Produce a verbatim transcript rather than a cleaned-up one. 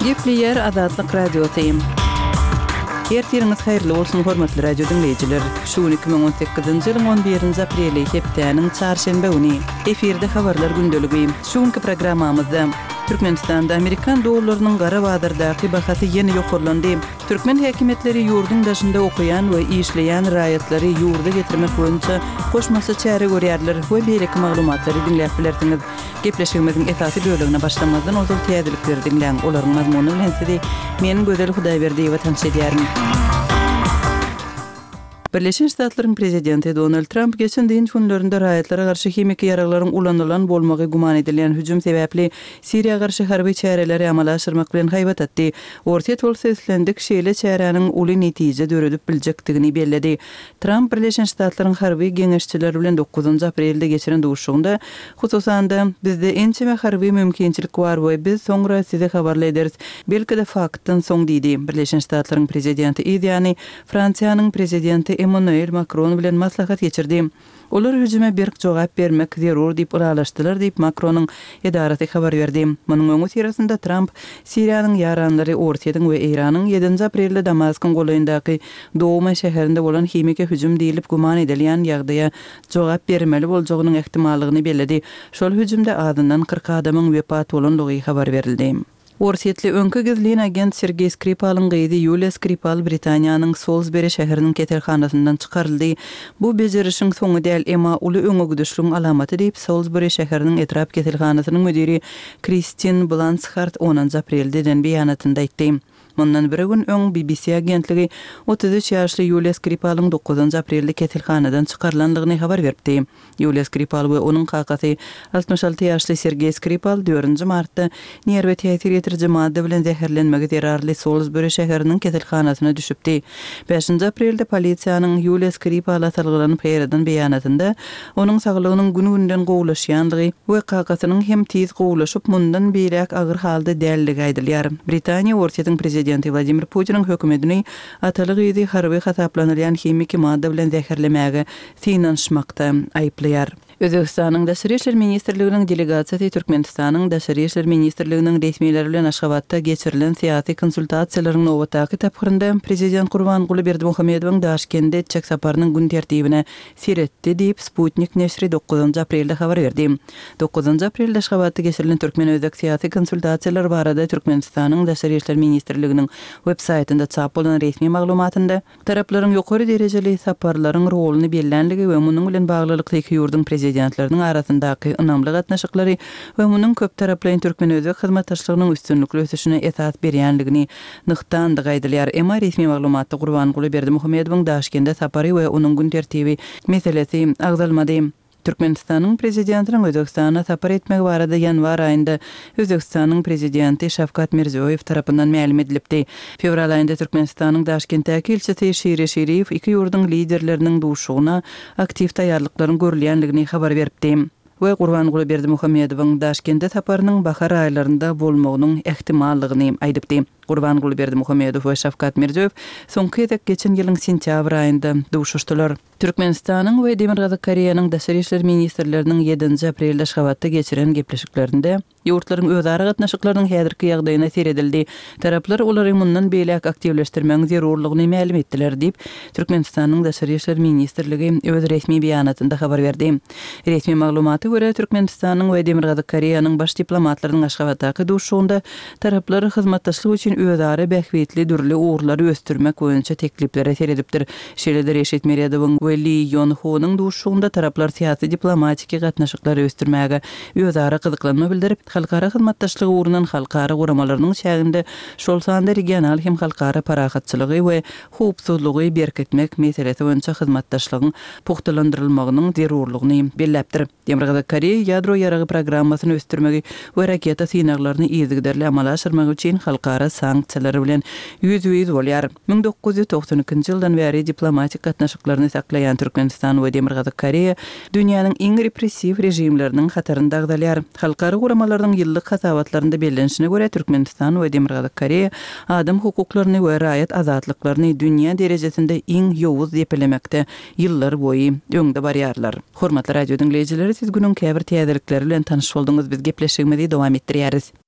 Gepleyer Azatlyk Radiosyň. Ertiriniz hayrly bolsun hormatly radio dinleyijiler. Şu iki bin on sekizinji ýylyň on birinji apreli hepdeniň çarşembe güni efirde habarlar gündöligi. Şuňky programmamyzda Türkmenistanda Amerikan dollarynyň gara bazardaky bahaty ýene ýokurlandy. Türkmen häkimetleri ýurdun daşynda okuyan we işleýän raýatlary ýurda getirmek boýunça koşmasy çäre görýärler we beýleki maglumatlary dinläp bilersiňiz. Gepleşigimiziň esasy bölümine başlamazdan ozal täzelikleri dinläň. Olaryň mazmuny bilen sizi meniň gözel Hudaýberdi we tanış edýärim. Birleşen Ştatlaryň prezidenti Donald Trump geçen diň günlerinde raýatlara garşy hemiki ýaraglaryň ulanylan bolmagy guman edilen hüjüm sebäpli Siriýa garşy harby çäreleri amala aşyrmak bilen haýbat etdi. Orta bolsa islendik şeýle çäreniň uly netije döredip biljekdigini belledi. Trump Birleşen Ştatlaryň harby geňeşçileri bilen dokuzunji aprelde geçiren duşugynda hususanda bizde ençeme harby mümkinçilik bar we biz soňra size habarly ederiz. Belki de faktdan soň diýdi. Birleşen Ştatlaryň prezidenti ýani Fransiýanyň prezidenti Emmanuel Macron bilen maslahat geçirdi. Olar hüjüme berk jogap bermek zerur diýip uralaşdylar diýip Macronyň edaraty habar berdi. Munyň öňü tirasynda Trump Siriýanyň ýaranlary Ortaýadyň we Iranyň ýedinji aprelde Damaskyň goýundaky Dowma şäherinde bolan hemiki hüjüm diýilip guman edilýän ýagdaýa jogap bermeli boljagynyň ähtimallygyny belledi. Şol hüjümde adyndan kırk adamyň wepat bolanlygy habar berildi. Orsetli öňkü gizliň agent Sergey Skripal'ın gyýdy Yulia Skripal Britaniýanyň Salisbury şäheriniň ketelhanasyndan çykaryldy. Bu bejerişiň soňy däl, emma uly öňe güdüşlüň alamaty diýip Salisbury şäheriniň etrap ketelhanasynyň müdiri Kristin Blanchard onuncu aprelde den beýanatynda aýtdy. Mundan bir gün öň B B C agentligi otuz üç ýaşly Yulia Skripal'ın dokuzunju aprelde ketelhanadan çykarlandygyny habar berdi. Yulia Skripal we onuň kakasy altmış alty ýaşly Sergey Skripal dördünji martda nerwe täsir ýetirji madde bilen zäherlenmegi zerarly Salisbury şäheriniň ketelhanasyna düşüpdi. beşinji aprelde polisiýanyň Yulia Skripal'a salgylanyp ýerden beýanatynda onuň saglygynyň günü-günden gowlaşýandygy we kakasynyň hem tiz gowlaşyp mundan beýlek agyr halda dälligi aýdylýar. Britaniýa Ortaýadyň prezidenti Vladimir Putin'in hökümetini atalyk ýygy harby hasaplanýan hemiki madde bilen zäherlemäge finanşmakda aýplaýar. Özbekistanyň Daşary işler ministrliginiň delegasiýasy Türkmenistanyň Daşary işler ministrliginiň resmiýetleri bilen Aşgabatda geçirilen syýasy konsultasiýalaryň nowataky tapgyrynda prezident Gurbanguly Berdimuhammedowyň Daşkentde çek saparynyň gün tertibine siretdi diýip Sputnik neşri dokuzunju aprelde habar berdi. dokuzunju aprelde Aşgabatda geçirilen Türkmen-özbek syýasy konsultasiýalar barada Türkmenistanyň Daşary işler ministrliginiň web saytynda çap bolan resmi maglumatynda taraplaryň ýokary derejeli saparlaryň roluny bellenligi we munyň bilen baglylykly iki ýurdun prezidentlerinin arasındaky ynamly gatnaşyklary we munyň köp taraplaryň Türkmen-özbek hyzmatdaşlygynyň üstünlikli ösüşine esas berýänligini nyktandy gaýdylýar. Emma resmi maglumatda Gurbanguly Berdimuhammedowyň Daşkentde sapary we onuň gün tertibi meselesi agzalmady. Türkmenistanyň prezidentiniň Özbekistana sapar etmegi barada ýanwar aýynda Özbekistanyň prezidenti Şavkat Mirziýoýew tarapyndan ma'lum edilipdi. Fevral aýynda Türkmenistanyň Daşkentdäki elçisi Şire Şeriýew iki ýurdun liderleriniň duşugyna aktiv taýýarlyklaryň görülýänligini habar beripdi. We Gurbanguly Berdimuhammedowyň Daşkentde saparynyň bahar aýlarynda bolmagynyň ähtimallygyny aýdypdy. Gurbanguly Berdimuhammedow we Şavkat Mirziýoýew soňky ýyl geçen ýylyň sentýabr aýynda duşuşdylar. Türkmenistanyň we Demir Gazy Koreýanyň Daşary işler ministrleriniň ýedinji aprelde Aşgabatda geçiren gepleşiklerinde ýurtlaryň özara gatnaşyklarynyň häzirki ýagdaýyna seredildi. Taraplar olary mundan beýlek aktivleşdirmeň zerurlygyny ma'lum etdiler diýip Türkmenistanyň Daşary işler ministrligi öz resmi beýanatynda habar berdi. Resmi maglumaty görä Türkmenistanyň we Demir Gazy Koreýanyň baş diplomatlarynyň Aşgabatdaky duşugynda taraplar hyzmatdaşlyk üçin özara bähwetli dürli uğurlary östürmek boýunça tekliplere seredipdir. Şeýle Reşit Meriýadowyň we Lee Yong-ho'nyň duşugynda taraplar syýasy diplomatik gatnaşyklary östürmäge özara kızyklanma bildirip halkara hyzmatdaşlygy uğrundan halkara guramalarynyň şäherinde şol sanda regional hem halkara parahatçylygy we howpsuzlygy berkitmek meselesi boýunça hyzmatdaşlygyň puhtalandyrylmagynyň zerurlygyny belläpdir. Demir Gazy Koreýa ýadro ýaragy programmasyny östürmegi we raketa synaklaryny ýygyderli amala aşyrmak üçin halkara sanksiýalary bilen ýüz-ýüz bolýar. ming dokuz ýüz toksan ikinji ýyldan bäri diplomatik gatnaşyklaryny saklaýan Türkmenistan we Demir Gazy Koreýa dünýäniň iň repressiw rejimleriniň hatarynda agdalýar. Halkara guramalarynyň ýyllyk hasabatlarynda bellenişine görä Türkmenistan we Demir Gazy Koreýa adam hukuklaryny we raýat azatlyklaryny dünýä derejesinde iň ýowuz diýiplemekde ýyllar boýy öňde barýarlar. Hormatly radio dinleýijileri, siz günüň käbir täzelikleri bilen tanyş bolduňyz. Biz gepleşigimizi dowam etdirýäris.